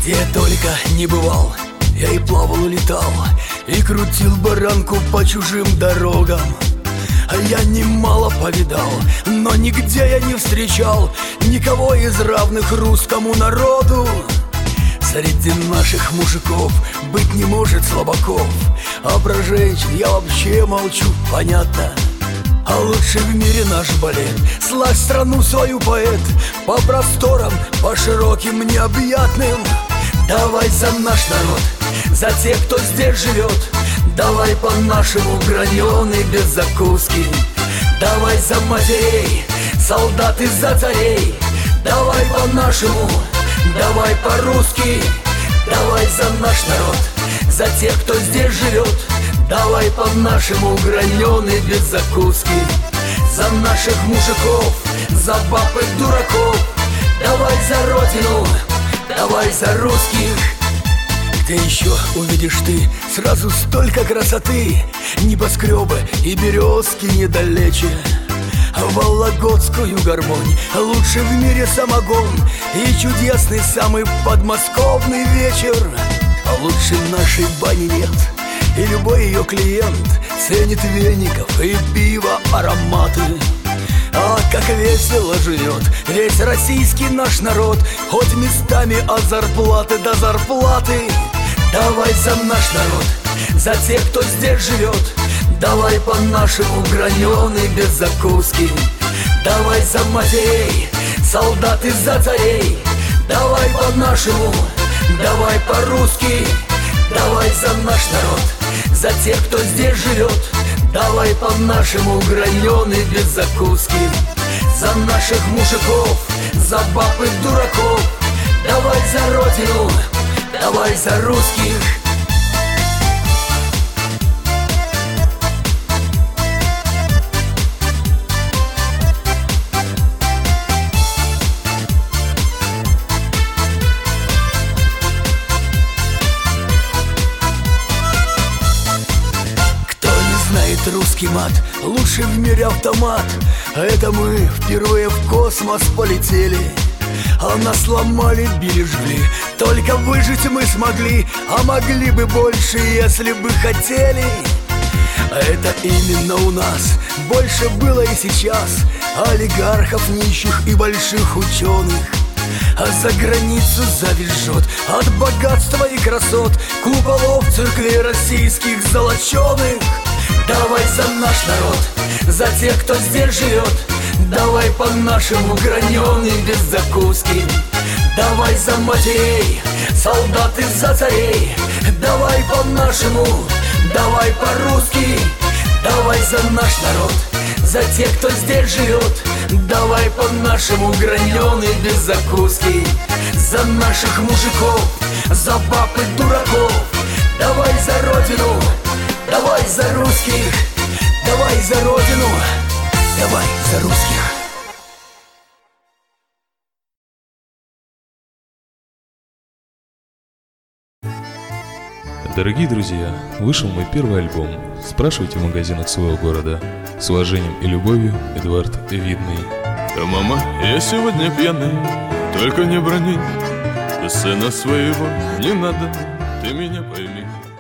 Где я только не бывал, я и плавал, и летал, и крутил баранку по чужим дорогам. А я немало повидал, но нигде я не встречал никого из равных русскому народу. Среди наших мужиков быть не может слабаков, а про женщин я вообще молчу, понятно. А лучший в мире наш балет, славь страну свою, поэт, по просторам, по широким необъятным. Давай за наш народ, за тех, кто здесь живет, давай по-нашему граненый без закуски. Давай за матерей, солдаты за царей, давай по-нашему, давай по-русски. Давай за наш народ, за тех, кто здесь живет, давай по-нашему граненый без закуски. За наших мужиков, за баб и дураков, давай за родину, давай за русских. Где еще увидишь ты сразу столько красоты? Небоскребы и березки недалече, вологодскую гармонь, лучший в мире самогон и чудесный самый подмосковный вечер. А лучше нашей бани нет, и любой ее клиент ценит веников и пиво ароматы. А как весело живет весь российский наш народ, хоть местами от зарплаты до зарплаты. Давай за наш народ, за тех, кто здесь живет, давай по-нашему граненый без закуски. Давай за матерей, солдаты за царей, давай по-нашему, давай по-русски. Давай за наш народ, за тех, кто здесь живет, давай по-нашему граненый без закуски. За наших мужиков, за баб и дураков, давай за родину, давай за русских. Русский мат, лучший в мире автомат. А это мы впервые в космос полетели. А нас ломали, били, жгли, только выжить мы смогли. А могли бы больше, если бы хотели. А это именно у нас больше было и сейчас олигархов, нищих и больших ученых. А за границу завяжет от богатства и красот куполов церквей российских золоченых. Давай за наш народ, за тех, кто здесь живет, давай по-нашему граненый без закуски. Давай за матерей, солдаты за царей, давай по-нашему, давай по-русски. Давай за наш народ, за тех, кто здесь живет, давай по-нашему граненый без закуски. За наших мужиков, за баб и дураков, давай за родину, давай за русских, давай за родину, давай за русских. Дорогие друзья, вышел мой первый альбом. Спрашивайте в магазинах своего города. С уважением и любовью, Эдуард Видный. Да, мама, я сегодня пьяный, только не брони. Сына своего не надо, ты меня пойми.